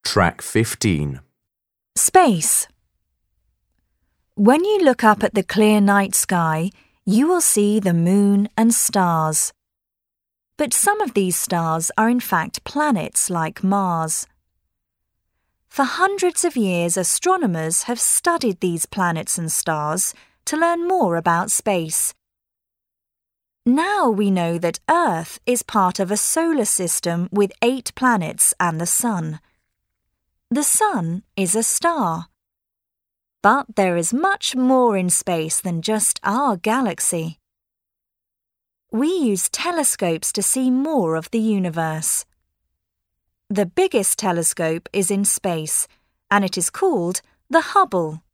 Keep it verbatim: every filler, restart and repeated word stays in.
Track fifteen. Space. When you look up at the clear night sky, you will see the moon and stars. But some of these stars are in fact planets like Mars. For hundreds of years, astronomers have studied these planets and stars to learn more about space. Now we know that Earth is part of a solar system with eight planets and the Sun. The Sun is a star. But there is much more in space than just our galaxy. We use telescopes to see more of the universe. The biggest telescope is in space, and it is called the Hubble.